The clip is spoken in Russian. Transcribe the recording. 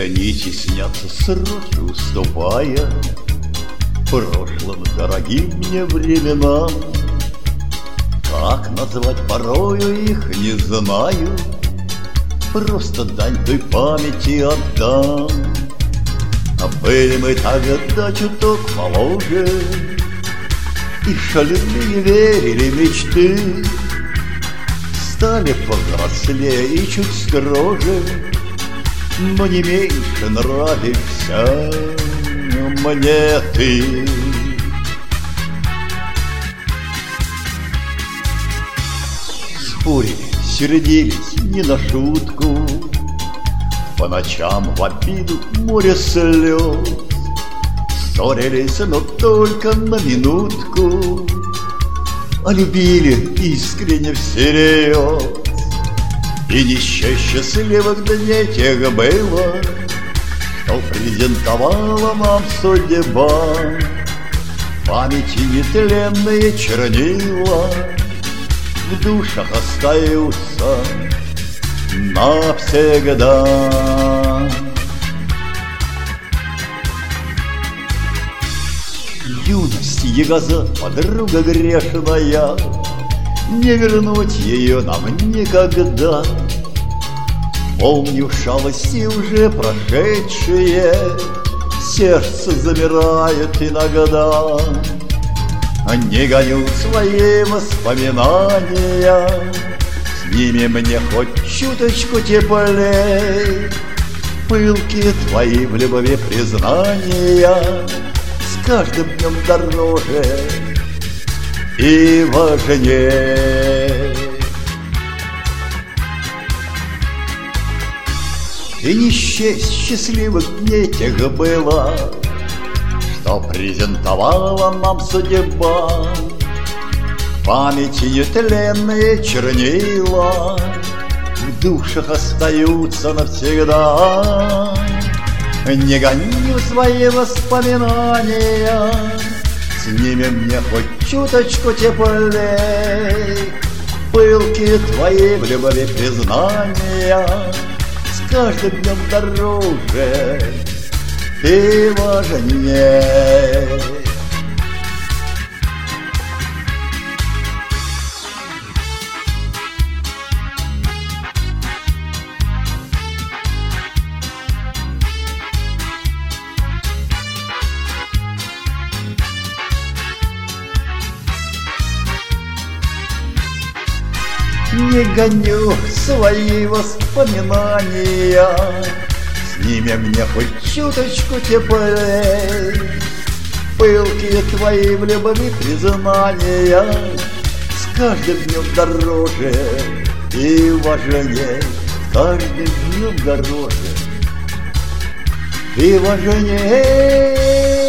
Дни теснятся, сроки уступая прошлым дорогим мне временам. Как назвать порою их, не знаю, просто дань той памяти отдам. А были мы тогда чуток моложе и шальные верили мечты. Стали повзрослее и чуть строже, но не меньше нравишься мне ты. Спорили, сердились не на шутку, по ночам в обиду море слез. Ссорились, но только на минутку, а любили искренне всерьез. И не счастливых дней тех было, что презентовала нам судьба. В памяти нетленные чернила в душах остаются навсегда. Юность ягоза, подруга грешная, не вернуть ее нам никогда. Помню шалости уже прошедшие, сердце замирает иногда. Не гоню свои воспоминания, с ними мне хоть чуточку теплей. Пылкие твои в любви признания с каждым днем дороже и важнее. И не счесть счастливых дней тех было, что презентовала нам судьба. В памяти нетленные чернила в душах остаются навсегда. Не гоню свои воспоминания, с ними мне хоть чуточку теплей. Пылкие твои в любви признания с каждым днем дороже и важнее. Не гоню свои воспоминания, с ними мне хоть чуточку теплей. Пылкие твои в любви признания с каждым днем дороже и важнее. С каждым днем дороже и важнее.